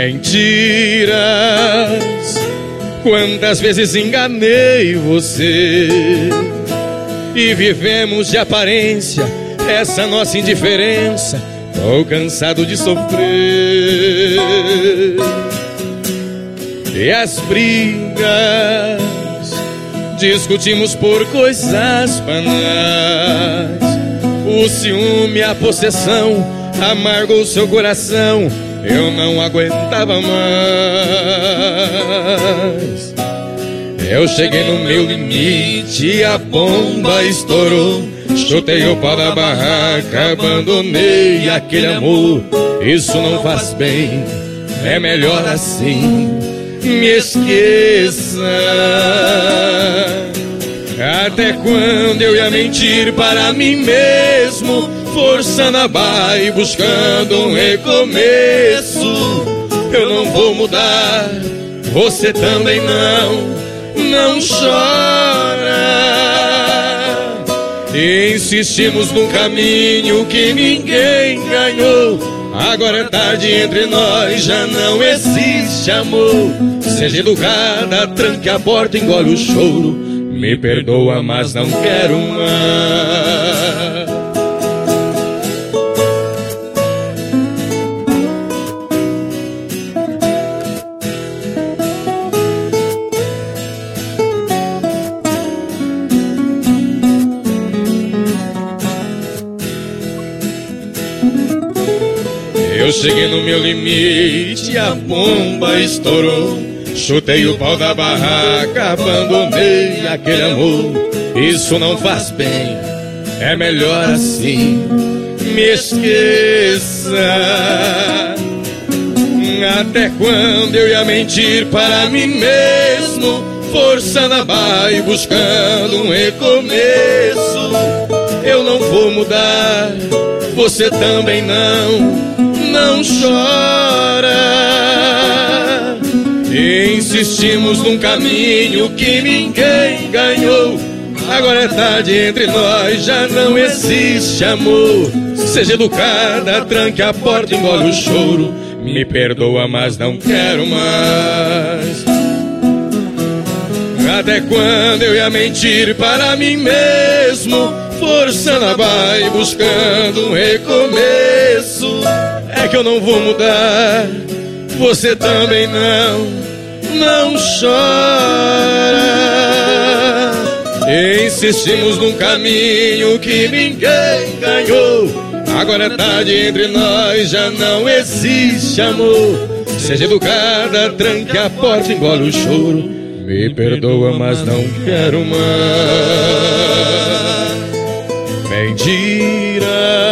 Mentiras, quantas vezes enganei você e vivemos de aparência essa nossa indiferença. Tô cansado de sofrer. E as brigas, discutimos por coisas banais. O ciúme, a possessão amargou seu coração. Eu não aguentava mais. Eu cheguei no meu limite, a bomba estourou. Chutei o pau da barraca, abandonei aquele amor. Isso não faz bem, é melhor assim. Me esqueça. Até quando eu ia mentir para mim mesmo, forçando a barra e buscando um recomeço? Eu não vou mudar, você também não. Não chora. Insistimos num caminho que ninguém ganhou. Agora é tarde, entre nós já não existe amor. Seja educada, tranque a porta, engole o choro. Me perdoa, mas não quero mais. Eu cheguei no meu limite, a bomba estourou. Chutei o pau da barraca, abandonei aquele amor. Isso não faz bem, é melhor assim. Me esqueça. Até quando eu ia mentir para mim mesmo, forçando a barra e buscando um recomeço? Eu não vou mudar, você também não. Não chora. Insistimos num caminho que ninguém ganhou. Agora é tarde, entre nós já não existe amor. Seja educada, tranque a porta, engole o choro. Me perdoa, mas não quero mais. Até quando eu ia mentir para mim mesmo, forçando a barra e buscando um recomeço? É que eu não vou mudar, você também não. Não chora. Insistimos num caminho que ninguém ganhou. Agora é tarde, entre nós já não existe amor. Seja educada, tranque a porta, engole o choro. Me perdoa, mas não quero mais. Mentira,